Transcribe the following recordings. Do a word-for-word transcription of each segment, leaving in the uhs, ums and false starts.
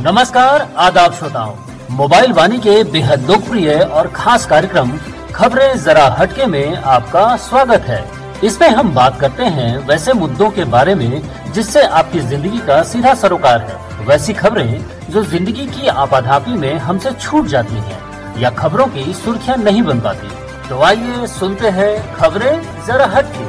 नमस्कार, आदाब श्रोताओं। मोबाइल वाणी के बेहद लोकप्रिय और खास कार्यक्रम खबरें जरा हटके में आपका स्वागत है। इसमें हम बात करते हैं वैसे मुद्दों के बारे में जिससे आपकी जिंदगी का सीधा सरोकार है। वैसी खबरें जो जिंदगी की आपाधापी में हमसे छूट जाती हैं या खबरों की सुर्खियां नहीं बन पाती। तो आइए सुनते हैं खबरें जरा हटके।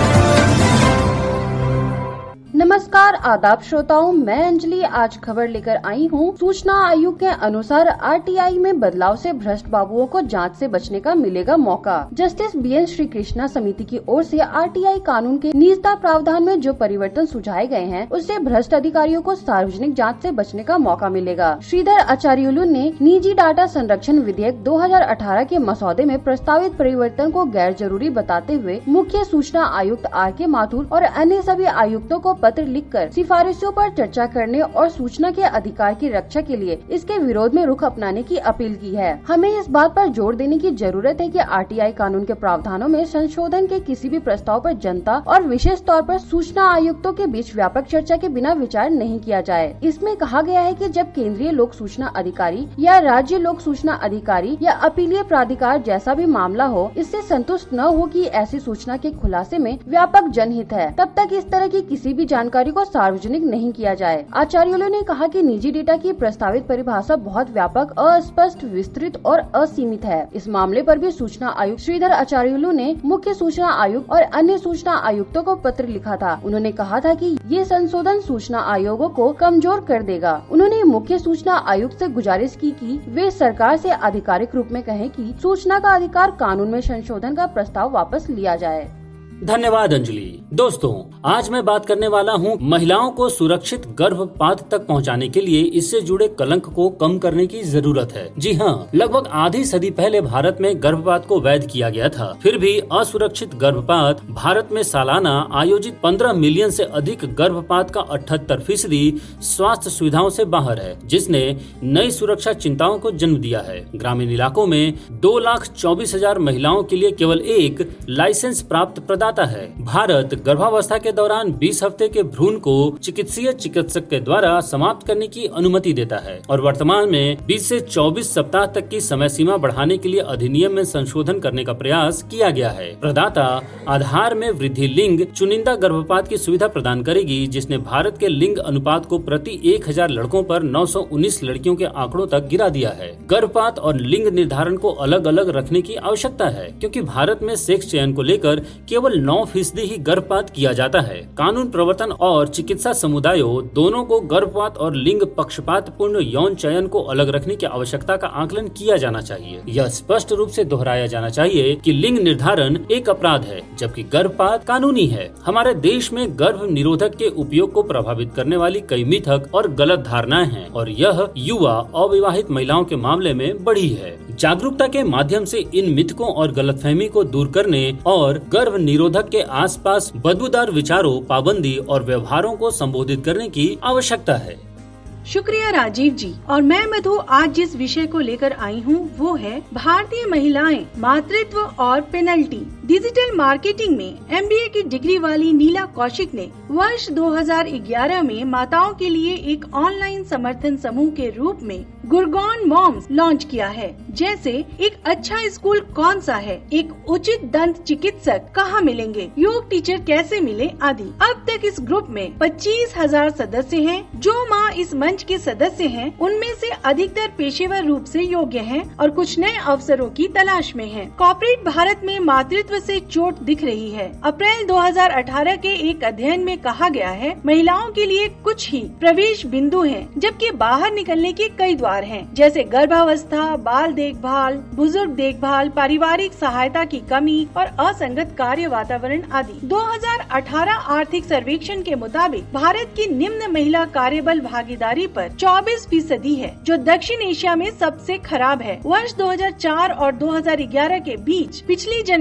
नमस्कार, आदाब श्रोताओं, मैं अंजलि आज खबर लेकर आई हूँ। सूचना आयोग के अनुसार आरटीआई में बदलाव से भ्रष्ट बाबुओं को जांच से बचने का मिलेगा मौका। Justice B N Shri Krishna समिति की ओर से आरटीआई कानून के निजता प्रावधान में जो परिवर्तन सुझाए गए हैं, उससे भ्रष्ट अधिकारियों को सार्वजनिक जाँच से बचने का मौका मिलेगा। श्रीधर आचार्युलु ने निजी डाटा संरक्षण विधेयक दो हजार अठारह के मसौदे में प्रस्तावित परिवर्तन को गैर जरूरी बताते हुए मुख्य सूचना आयुक्त आर के माथुर और अन्य सभी आयुक्तों को पत्र लिखकर सिफारिशों पर चर्चा करने और सूचना के अधिकार की रक्षा के लिए इसके विरोध में रुख अपनाने की अपील की है। हमें इस बात पर जोर देने की जरूरत है कि आरटीआई कानून के प्रावधानों में संशोधन के किसी भी प्रस्ताव पर जनता और विशेष तौर पर सूचना आयुक्तों के बीच व्यापक चर्चा के बिना विचार नहीं किया जाए। इसमें कहा गया है कि जब केंद्रीय लोक सूचना अधिकारी या राज्य लोक सूचना अधिकारी या अपीलीय प्राधिकार जैसा भी मामला हो, इससे संतुष्ट न हो कि ऐसी सूचना के खुलासे में व्यापक जनहित है, तब तक इस तरह की किसी भी जानकारी को सार्वजनिक नहीं किया जाए। आचार्युलु ने कहा कि निजी डेटा की प्रस्तावित परिभाषा बहुत व्यापक, अस्पष्ट, विस्तृत और असीमित है। इस मामले पर भी सूचना आयुक्त श्रीधर आचार्युलु ने मुख्य सूचना आयुक्त और अन्य सूचना आयुक्तों को पत्र लिखा था। उन्होंने कहा था कि ये संशोधन सूचना आयोगों को कमजोर कर देगा। उन्होंने मुख्य सूचना आयुक्त से गुजारिश की कि वे सरकार से आधिकारिक रूप में कहें कि सूचना का अधिकार कानून में संशोधन का प्रस्ताव वापस लिया जाए। धन्यवाद अंजलि। दोस्तों, आज मैं बात करने वाला हूँ महिलाओं को सुरक्षित गर्भपात तक पहुँचाने के लिए इससे जुड़े कलंक को कम करने की जरूरत है। जी हाँ, लगभग आधी सदी पहले भारत में गर्भपात को वैध किया गया था। फिर भी असुरक्षित गर्भपात भारत में सालाना आयोजित पंद्रह मिलियन से अधिक गर्भपात का अठहत्तर फीसदी स्वास्थ्य सुविधाओं से बाहर है, जिसने नई सुरक्षा चिंताओं को जन्म दिया है। ग्रामीण इलाकों में दो लाख चौबीस हजार महिलाओं के लिए केवल एक लाइसेंस प्राप्त प्रदाता है। भारत गर्भावस्था के दौरान बीस हफ्ते के भ्रूण को चिकित्सीय चिकित्सक के द्वारा समाप्त करने की अनुमति देता है और वर्तमान में बीस से चौबीस सप्ताह तक की समय सीमा बढ़ाने के लिए अधिनियम में संशोधन करने का प्रयास किया गया है। प्रदाता आधार में वृद्धि लिंग चुनिंदा गर्भपात की सुविधा प्रदान करेगी, जिसने भारत के लिंग अनुपात को प्रति एक हजार लड़कों पर नौ सौ उन्नीस लड़कियों के आंकड़ों तक गिरा दिया है। गर्भपात और लिंग निर्धारण को अलग अलग रखने की आवश्यकता है, क्योंकि भारत में सेक्स चयन को लेकर केवल नौ फीसदी ही गर्भपात किया जाता है। कानून प्रवर्तन और चिकित्सा समुदायों दोनों को गर्भपात और लिंग पक्षपात पूर्ण यौन चयन को अलग रखने की आवश्यकता का आकलन किया जाना चाहिए। यह स्पष्ट रूप से दोहराया जाना चाहिए कि लिंग निर्धारण एक अपराध है, जबकि गर्भपात कानूनी है। हमारे देश में गर्भ निरोधक के उपयोग को प्रभावित करने वाली कई मिथक और गलत धारणाएं हैं और यह युवा अविवाहित महिलाओं के मामले में बढ़ी है। जागरूकता के माध्यम से इन मिथकों और गलतफहमी को दूर करने और गर्भ निरोधक के आसपास बदबूदार विचारों, पाबंदी और व्यवहारों को संबोधित करने की आवश्यकता है। शुक्रिया राजीव जी। और मैं मधु आज जिस विषय को लेकर आई हूँ वो है भारतीय महिलाएं, मातृत्व और पेनल्टी। डिजिटल मार्केटिंग में एमबीए की डिग्री वाली नीला कौशिक ने वर्ष दो हजार ग्यारह में माताओं के लिए एक ऑनलाइन समर्थन समूह के रूप में गुरगॉन मॉम्स लॉन्च किया है। जैसे एक अच्छा स्कूल कौन सा है, एक उचित दंत चिकित्सक कहाँ मिलेंगे, योग टीचर कैसे मिले आदि। अब तक इस ग्रुप में पच्चीस हजार सदस्य हैं। जो माँ इस मंच के सदस्य हैं, उनमें से अधिकतर पेशेवर रूप से योग्य हैं और कुछ नए अवसरों की तलाश में हैं। कॉर्पोरेट भारत में मातृत्व से चोट दिख रही है। अप्रैल दो हजार अठारह के एक अध्ययन में कहा गया है, महिलाओं के लिए कुछ ही प्रवेश बिंदु हैं, जबकि बाहर निकलने के कई द्वार हैं, जैसे गर्भावस्था, बाल देखभाल, बुजुर्ग देखभाल, पारिवारिक सहायता की कमी और असंगत कार्य वातावरण आदि। दो हजार अठारह आर्थिक सर्वेक्षण के मुताबिक भारत की निम्न महिला कार्यबल भागीदारी पर चौबीस फीसदी है, जो दक्षिण एशिया में सबसे खराब है। वर्ष दो हजार चार और दो हजार ग्यारह के बीच पिछली जनगणना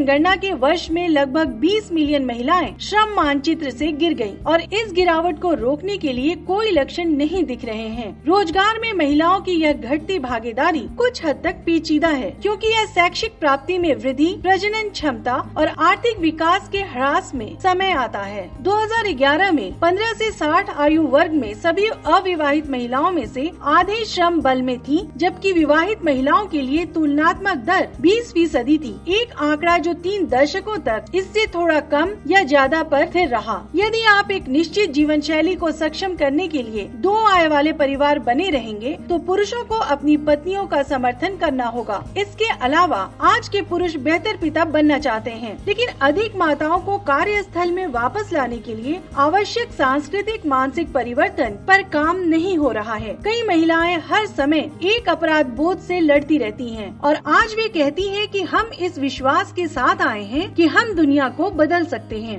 के वर्ष में लगभग बीस मिलियन महिलाएं श्रम मानचित्र से गिर गयी और इस गिरावट को रोकने के लिए कोई लक्षण नहीं दिख रहे हैं। रोजगार में महिलाओं की यह घटती भागीदारी कुछ हद तक पेचीदा है, क्योंकि यह शैक्षिक प्राप्ति में वृद्धि, प्रजनन क्षमता और आर्थिक विकास के ह्रास में समय आता है। दो हज़ार ग्यारह में पंद्रह से साठ आयु वर्ग में सभी अविवाहित महिलाओं में से आधे श्रम बल में थी, जबकि विवाहित महिलाओं के लिए तुलनात्मक दर बीस फीसदी थी। एक आंकड़ा जो तीन दशकों तक इससे थोड़ा कम या ज्यादा पर स्थिर रहा। यदि आप एक निश्चित जीवन शैली को सक्षम करने के लिए दो आय वाले परिवार बने रहेंगे तो पुरुषों को अपनी पत्नियों का समर्थन करना होगा। इसके अलावा आज के पुरुष बेहतर पिता बनना चाहते हैं, लेकिन अधिक माताओं को कार्यस्थल में वापस लाने के लिए आवश्यक सांस्कृतिक मानसिक परिवर्तन पर काम नहीं हो रहा है। कई महिलाएं हर समय एक अपराध बोध से लड़ती रहती हैं और आज वे कहती हैं कि हम इस विश्वास के साथ आए हैं कि हम दुनिया को बदल सकते हैं।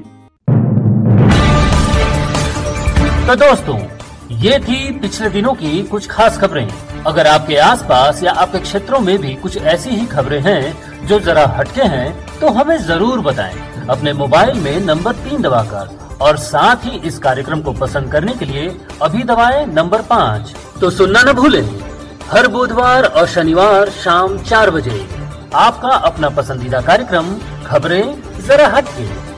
तो दोस्तों, ये थी पिछले दिनों की कुछ खास खबरें। अगर आपके आसपास या आपके क्षेत्रों में भी कुछ ऐसी ही खबरें हैं जो जरा हटके हैं तो हमें जरूर बताएं। अपने मोबाइल में नंबर तीन दबाकर और साथ ही इस कार्यक्रम को पसंद करने के लिए अभी दबाएं नंबर पाँच। तो सुनना न भूलें, हर बुधवार और शनिवार शाम चार बजे आपका अपना पसंदीदा कार्यक्रम खबरें जरा हटके।